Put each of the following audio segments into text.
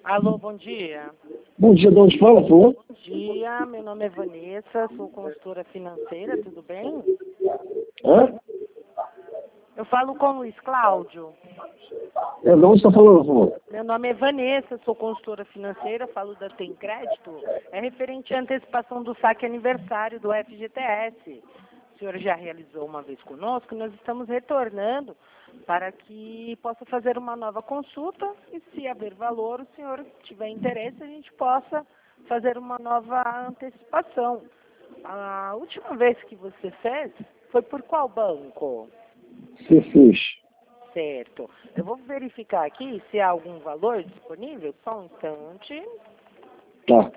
Alô, bom dia. Bom dia, de onde fala, por favor? Bom dia, meu nome é Vanessa, sou consultora financeira, tudo bem? Hã? Eu falo com o Luiz Cláudio. De onde está falando, por favor? Meu nome é Vanessa, sou consultora financeira, falo da Tem Crédito. É referente à antecipação do saque aniversário do FGTS. O senhor já realizou uma vez conosco, nós estamos retornando para que possa fazer uma nova consulta e, se haver valor, o senhor tiver interesse, a gente possa fazer uma nova antecipação. A última vez que você fez foi por qual banco? Você fez. Certo. Eu vou verificar aqui se há algum valor disponível. Só um instante. Tá.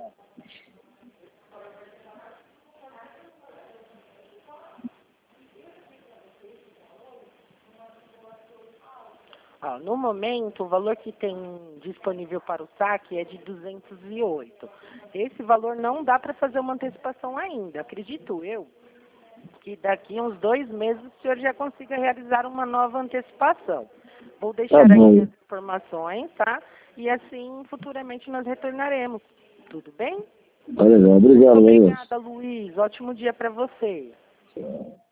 No momento, o valor que tem disponível para o saque é de 208. Esse valor não dá para fazer uma antecipação ainda. Acredito eu que daqui a uns 2 meses o senhor já consiga realizar uma nova antecipação. Vou deixar Tá aqui bom. as informações, tá? E assim, futuramente nós retornaremos. Tudo bem? Tá legal. Obrigado, Vanessa. Obrigada, Luiz. Ótimo dia para você. Tchau.